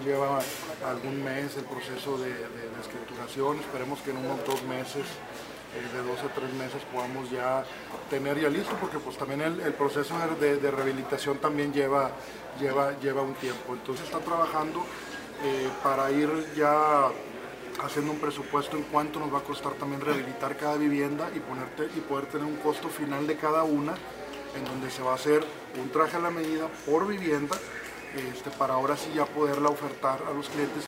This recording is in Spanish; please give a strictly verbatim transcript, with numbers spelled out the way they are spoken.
lleva algún mes el proceso de, de, de escrituración. Esperemos que en unos dos meses, eh, de dos a tres meses, podamos ya tener ya listo, porque pues también el, el proceso de, de rehabilitación también lleva, lleva, lleva un tiempo. Entonces está trabajando eh, para ir ya haciendo un presupuesto en cuánto nos va a costar también rehabilitar cada vivienda y, ponerte, y poder tener un costo final de cada una, en donde se va a hacer un traje a la medida por vivienda, este, para ahora sí ya poderla ofertar a los clientes.